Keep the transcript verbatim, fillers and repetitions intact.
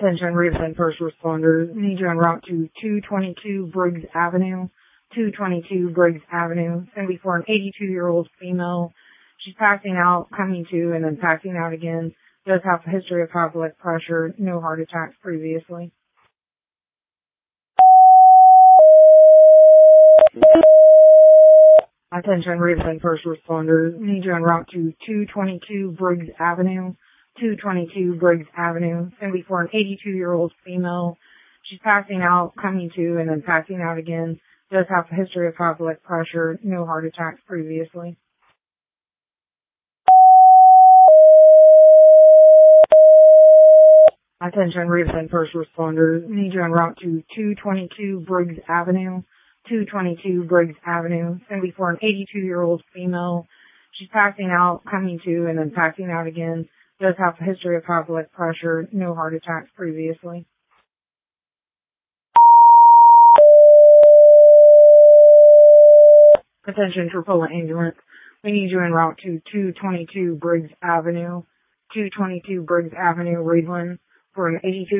Attention Riverside first responders. Need you en route to two twenty-two Briggs Avenue. two twenty-two Briggs Avenue. It's going to be for an eighty-two-year-old female. She's passing out, coming to, and then passing out again. Does have a history of high blood pressure. No heart attacks previously. Attention Riverside first responders. Need you en route to two twenty-two Briggs Avenue. two twenty-two Briggs Avenue. It's going to be for an eighty-two-year-old female. She's passing out, coming to, and then passing out again. Does have a history of high blood pressure. No heart attacks previously. Attention Riverside first responders. Need you en route to two twenty-two Briggs Avenue. two twenty-two Briggs Avenue. It's going to be for an eighty-two-year-old female. She's passing out, coming to, and then passing out again. Does have a history of high blood pressure. No heart attacks previously. Attention Tripola ambulance. We need you en route to two twenty-two Briggs Avenue. two twenty-two Briggs Avenue, Reedland, for an eighty-two